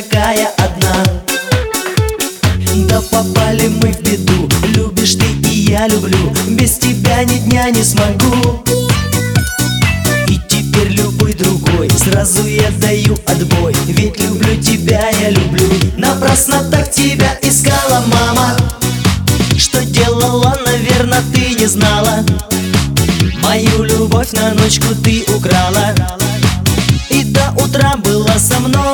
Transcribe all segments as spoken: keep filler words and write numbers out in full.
такая одна. Да попали мы в беду, любишь ты и я люблю, без тебя ни дня не смогу. И теперь любой другой, сразу я даю отбой, ведь люблю тебя, я люблю. Напрасно так тебя искала, мама. Что делала, наверное, ты не знала. Мою любовь на ночку ты украла, и до утра была со мной.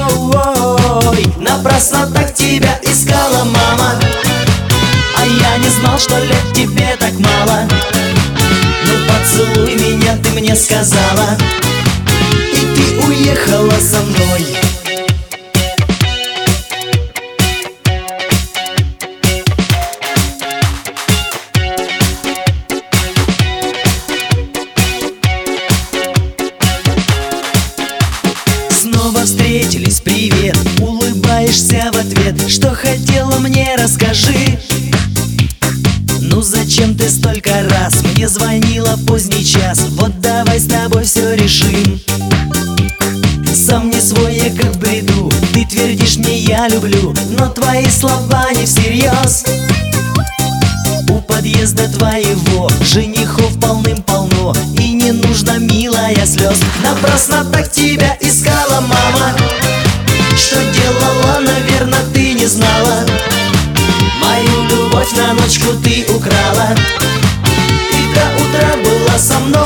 Напрасно так тебя искала, мама. А я не знал, что лет тебе так мало. Ну поцелуй меня, ты мне сказала, и ты уехала со мной. Снова встретились, привет, улыбаешься в ответ. Что хотела, мне расскажи. Ну зачем ты столько раз мне звонила поздний час? Вот давай с тобой все решим. Сам не свой я как в бреду, ты твердишь мне я люблю, но твои слова не всерьез. У подъезда твоего женихов полным-полно, и не нужно, милая, слез. Напрасно так тебя искала, мама. Что делала, наверное, ты не знала. Мою любовь на ночку ты украла, и до утра была со мной.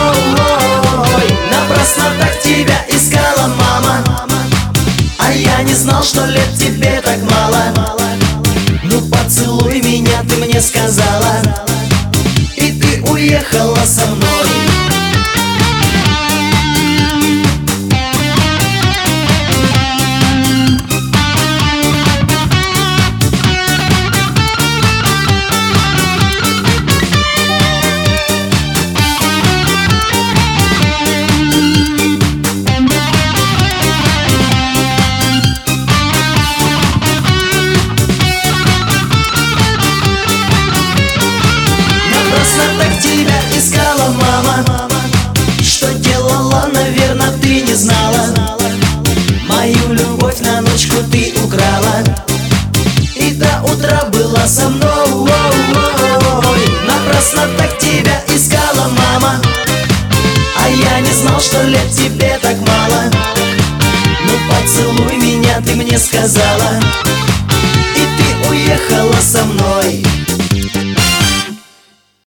Напрасно так тебя искала, мама. А я не знал, что лет тебе так мало. Ну поцелуй меня, ты мне сказала, и ты уехала со мной. Так тебя искала, мама. Что делала, наверное, ты не знала. Мою любовь на ночку ты украла, и до утра была со мной. Напрасно так тебя искала, мама. А я не знал, что лет тебе так мало. Ну поцелуй меня, ты мне сказала, и ты уехала со мной.